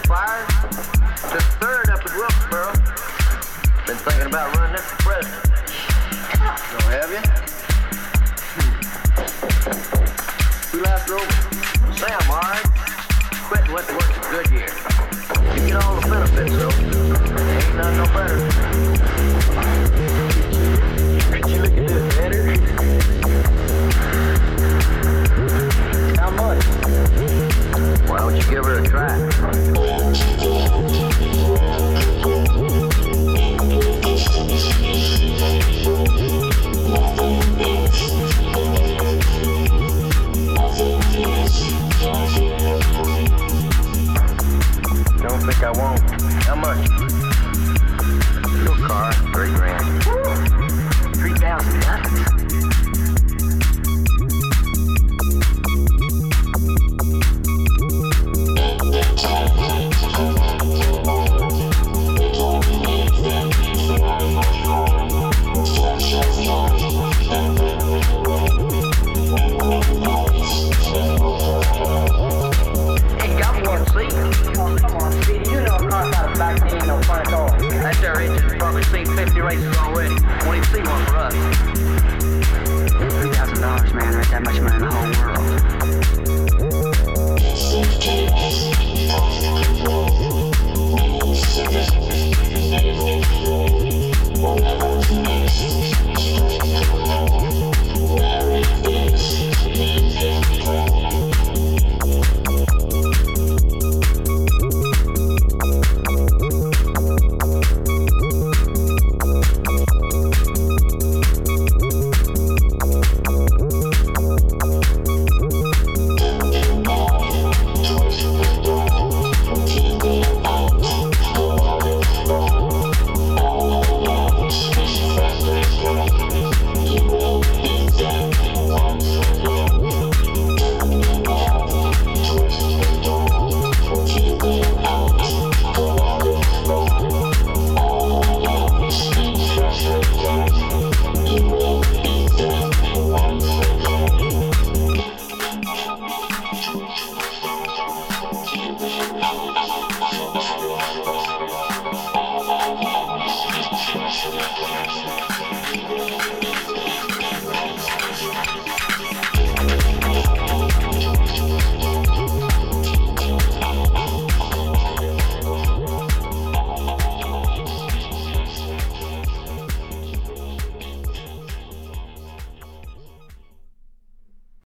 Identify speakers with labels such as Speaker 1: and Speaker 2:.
Speaker 1: fires. Just third up at Wilkesboro. Been thinking about running this for president. So have you? Who left over? Sam, all right. Quit and went to work at Goodyear. You get all the benefits, though. Ain't none no better. Could you look at this better? How much? Why don't you give her a try? Don't think I won't. How much? Your car, $3,000. $3,000? That's our engine's probably seen 50 races already. Won't even see one for us.
Speaker 2: $3,000, man. There ain't that much money in the whole world.